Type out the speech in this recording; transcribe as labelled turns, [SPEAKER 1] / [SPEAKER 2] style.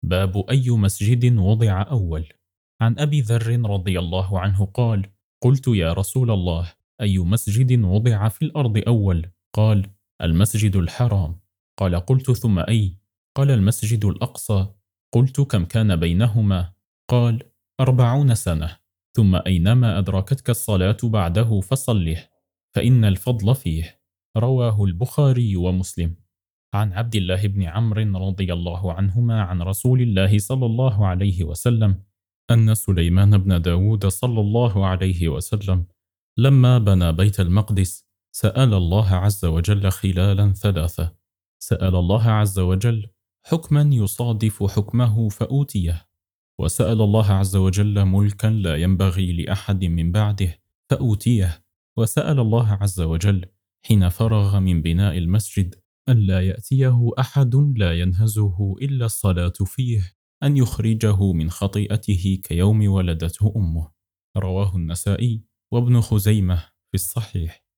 [SPEAKER 1] باب أي مسجد وضع أول. عن أبي ذر رضي الله عنه قال: قلت يا رسول الله، أي مسجد وضع في الأرض أول؟ قال: المسجد الحرام. قال: قلت ثم أي؟ قال: المسجد الأقصى. قلت: كم كان بينهما؟ قال: 40 سنة. ثم أينما أدركتك الصلاة بعده فصله، فإن الفضل فيه. رواه البخاري ومسلم. عن عبد الله بن عمرو رضي الله عنهما عن رسول الله صلى الله عليه وسلم أن سليمان بن داود صلى الله عليه وسلم لما بنى بيت المقدس سأل الله عز وجل خلالا ثلاثة. سأل الله عز وجل حكما يصادف حكمه فأوتيه، وسأل الله عز وجل ملكا لا ينبغي لأحد من بعده فأوتيه، وسأل الله عز وجل حين فرغ من بناء المسجد ألا يأتيه أحد لا ينهزه إلا الصلاة فيه، أن يخرجه من خطيئته كيوم ولدته أمه. رواه النسائي وابن خزيمة في الصحيح.